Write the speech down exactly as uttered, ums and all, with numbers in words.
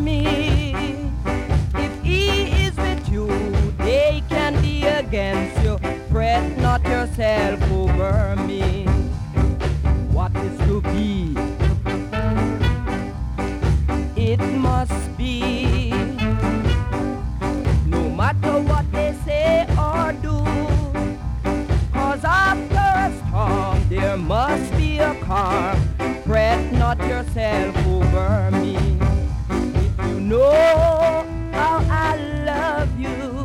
me. If he is with you, they can be against you. Fret not yourself over me. What is to be, it must be. No matter what they say or do, 'cause after a storm there must be a calm. Fret not yourself over me. If you know how I love you,